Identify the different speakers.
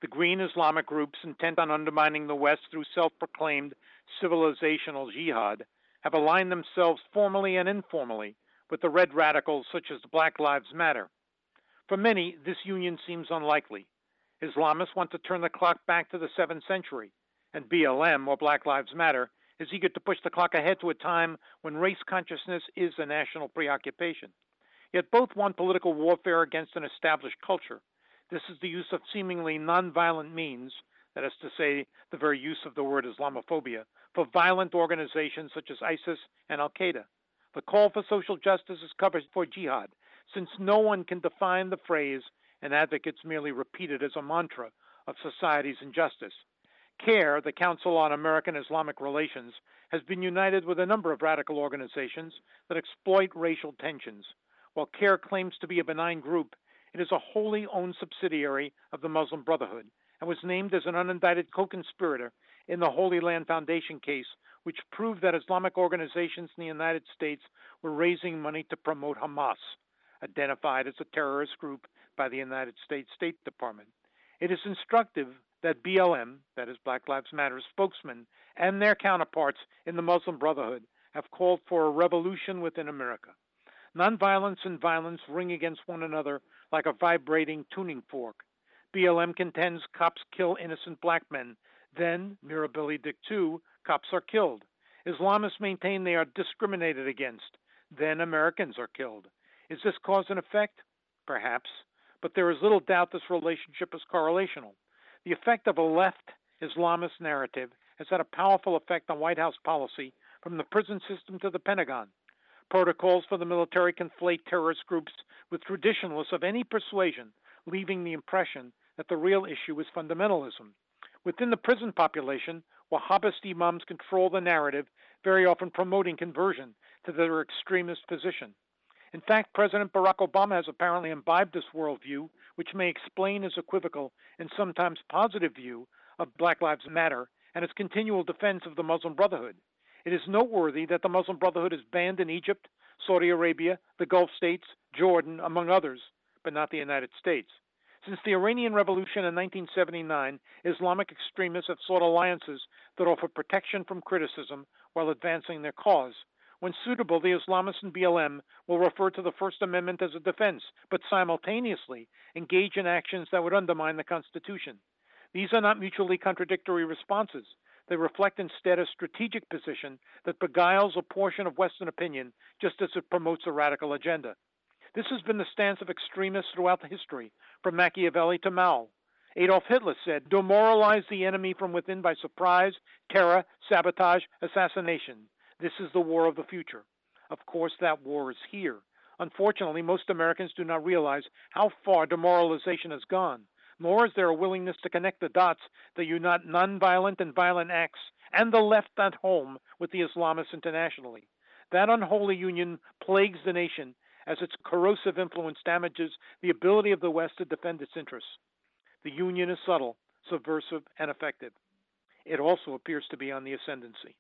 Speaker 1: The green Islamic groups intent on undermining the West through self-proclaimed civilizational jihad have aligned themselves formally and informally with the red radicals such as Black Lives Matter. For many, this union seems unlikely. Islamists want to turn the clock back to the 7th century, and BLM, or Black Lives Matter, is eager to push the clock ahead to a time when race consciousness is a national preoccupation. Yet both want political warfare against an established culture. This is the use of seemingly nonviolent means, that is to say, the very use of the word Islamophobia, for violent organizations such as ISIS and Al Qaeda. The call for social justice is covered for jihad, since no one can define the phrase and advocates merely repeat it as a mantra of society's injustice. CARE, the Council on American Islamic Relations, has been united with a number of radical organizations that exploit racial tensions. While CARE claims to be a benign group, it is a wholly owned subsidiary of the Muslim Brotherhood and was named as an unindicted co-conspirator in the Holy Land Foundation case, which proved that Islamic organizations in the United States were raising money to promote Hamas, identified as a terrorist group by the United States State Department. It is instructive that BLM, that is Black Lives Matter spokesmen, and their counterparts in the Muslim Brotherhood have called for a revolution within America. Nonviolence and violence ring against one another like a vibrating tuning fork. BLM contends cops kill innocent black men. Then, Mirabili Dictu, cops are killed. Islamists maintain they are discriminated against. Then Americans are killed. Is this cause and effect? Perhaps. But there is little doubt this relationship is correlational. The effect of a left Islamist narrative has had a powerful effect on White House policy from the prison system to the Pentagon. Protocols for the military conflate terrorist groups with traditionalists of any persuasion, leaving the impression that the real issue is fundamentalism. Within the prison population, Wahhabist imams control the narrative, very often promoting conversion to their extremist position. In fact, President Barack Obama has apparently imbibed this worldview, which may explain his equivocal and sometimes positive view of Black Lives Matter and his continual defense of the Muslim Brotherhood. It is noteworthy that the Muslim Brotherhood is banned in Egypt, Saudi Arabia, the Gulf states, Jordan, among others, but not the United States. Since the Iranian Revolution in 1979, Islamic extremists have sought alliances that offer protection from criticism while advancing their cause. When suitable, the Islamists and BLM will refer to the First Amendment as a defense, but simultaneously engage in actions that would undermine the Constitution. These are not mutually contradictory responses. They reflect instead a strategic position that beguiles a portion of Western opinion just as it promotes a radical agenda. This has been the stance of extremists throughout history, from Machiavelli to Mao. Adolf Hitler said, demoralize the enemy from within by surprise, terror, sabotage, assassination. This is the war of the future. Of course, that war is here. Unfortunately, most Americans do not realize how far demoralization has gone, nor is there a willingness to connect the dots that unite nonviolent and violent acts and the left at home with the Islamists internationally. That unholy union plagues the nation as its corrosive influence damages the ability of the West to defend its interests. The union is subtle, subversive, and effective. It also appears to be on the ascendancy.